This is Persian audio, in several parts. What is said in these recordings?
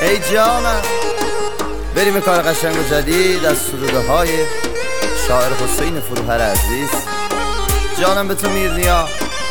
ای جانم. بریم کار قشنگ و جدید از سروده های شاعر حسین فروهر عزیز. جانم به تو میرنیا.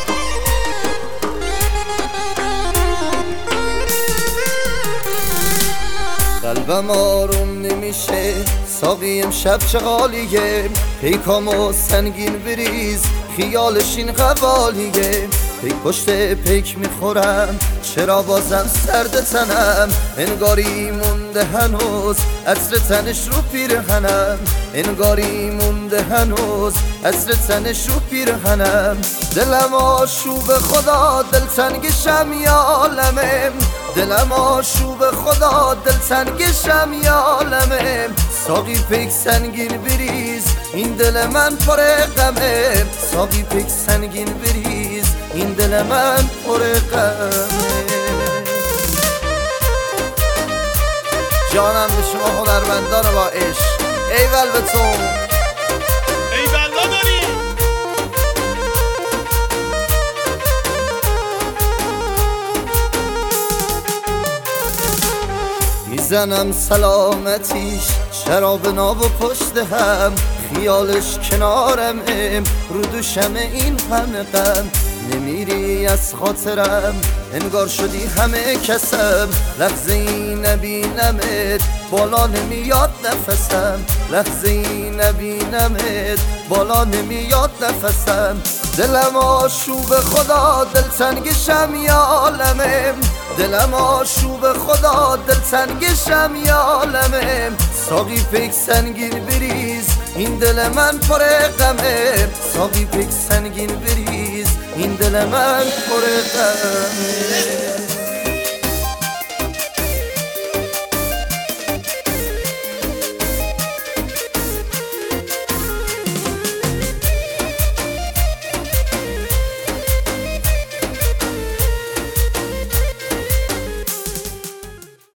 قلبم آروم نمیشه ساقی امشب چغالیه، پیکامو سنگین بریز خیالش این قوالیه. پیک پشت پیک میخورم چرا بازم سرد تنم، انگاری مونده هنوز عطر تنش رو پیرهنم، انگاری مونده هنوز عطر تنش رو پیرهنم. دلم آشوب خدا دلتنگشم یا عالمه، دلم آشوب خدا دلتنگشم یا عالمه. ساقی پیک سنگین بریز این دل من پر غمه، ساقی پیک سنگین بریز این دل من پر غمه. جانم به شما هنرمندان با عشق، ایول به تو ایول داری. میزنم سلامتیش شراب ناب و پشت هم، خیالش کنارمه رو دوشم این همه غم. نمیری از خاطرم انگار شدی همه کسم، لحظه این نبینمت بالا نمیاد نفسم، لحظه این نبینمت بالا نمیاد نفسم. دلم آشوب خدا دلتنگشم یا عالمه، دلم آشوب خدا دلتنگشم یا عالمه. ساقی پیک سنگین بریز این دل من پر غمه، ساقی پیک سنگین بریز این دل من پر غمه.